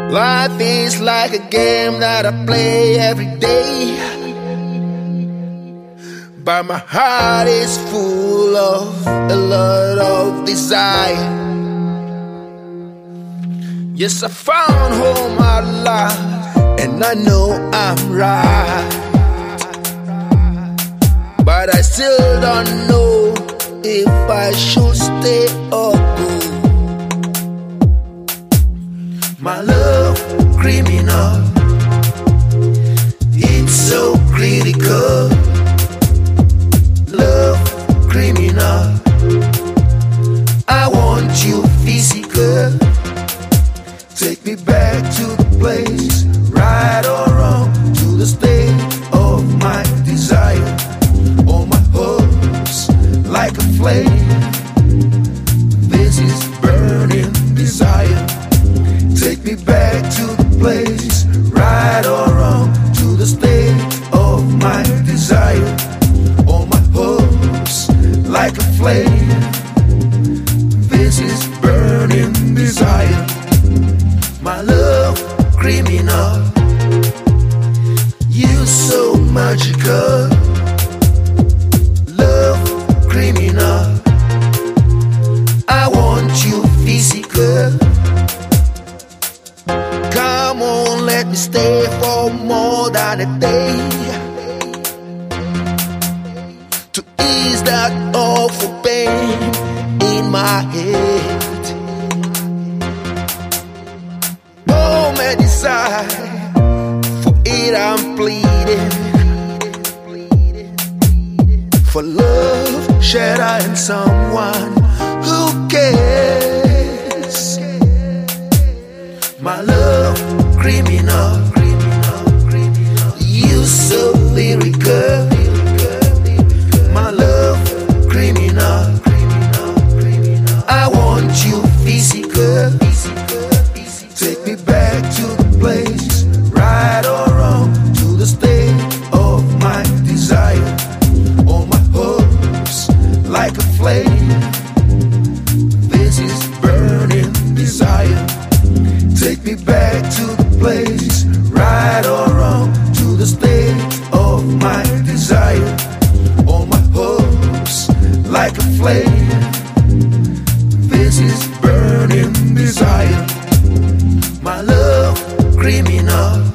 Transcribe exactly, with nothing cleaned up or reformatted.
Life is like a game that I play every day, but my heart is full of a lot of desire. Yes, I found home at last, and I know I'm right, but I still don't know if I should stay or go. My love criminal, it's so critical. Love criminal, I want you physical. Take me back to the place, right or wrong, to the state of my desire. All my hopes like a flame, this is burning desire. Take me back to the place, right or wrong, to the state of my desire. All my hopes like a flame, this is burning desire. My love criminal, you so magical. Love criminal, I want you physical. Come on, let me stay for more than a day, to ease that awful pain in my head. Oh, my desire, for it I'm pleading, for love, shared in someone who cares. My love criminal, you so lyrical. My love criminal, I want you physical. Take me back to the place, right or wrong, to the state of my desire. All my hopes like a flame, this is burning desire. Take me back to the place, right or wrong, to the state of my desire. All my hopes like a flame, this is burning desire. My love criminal,